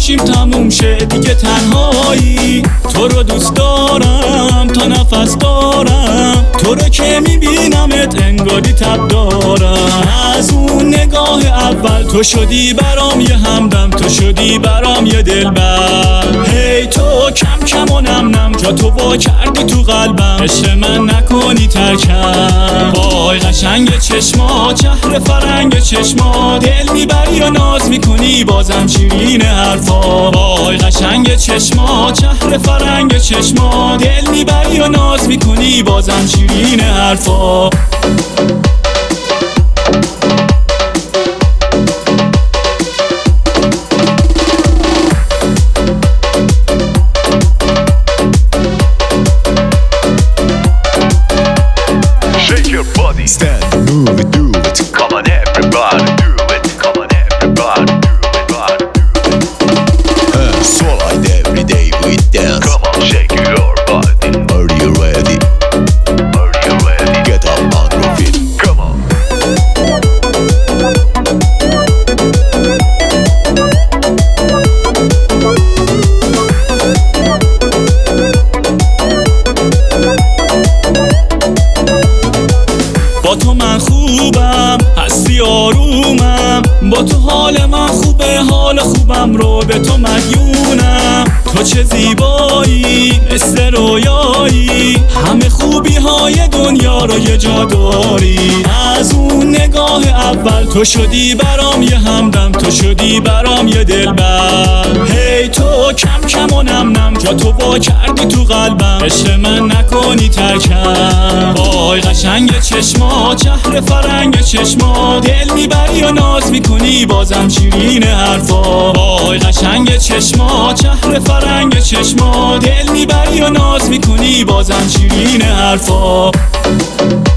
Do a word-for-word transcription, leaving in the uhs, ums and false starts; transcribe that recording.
باشیم تموم شه دیگه تنهایی. تو رو دوست دارم تا نفس دارم، تو رو که میبینمت انگاری تب دارم. از اون نگاه اول تو شدی برام یه همدم، تو شدی برام یه دلبر. هی تو کم کم و نم نم جا تو وا کردی تو قلبم، عشق من نکنی ترکم. وای قشنگ چشما چهره فرنگ چشما، دل میبری و ناز میکنی بازم شیرین حرفا. وای قشنگ چشما چهره فرنگ چشما، دل میبری و ناز میکنی بازم شیرین حرفا. Stand, move it, do it. Come on everybody, do it. Come on everybody, do it, body, do it. Hands swallowed every day we dance. Come on, shake your body. Are you ready? Are you ready? Get up on your feet. Come on. با تو من خوبم هستی آرومم، با تو حال من خوبه حال خوبم رو به تو مدیونم. تو چه زیبایی مثل رویایی، همه خوبی های دنیا رو یه جا داری. از اون نگاه اول تو شدی برام یه همدم، تو شدی برام یه دلبر. هی تو کم کم و نم نم جا تو وا کردی تو قلبم، عشق من نکنی ترکم. وای قشنگ چشما چهره فرنگ چشما، دل میبری و ناز میکنی بازم شیرین حرفا. وای قشنگ چشما چهره فرنگ چشما، دل میبری و ناز میکنی بازم شیرین حرفا.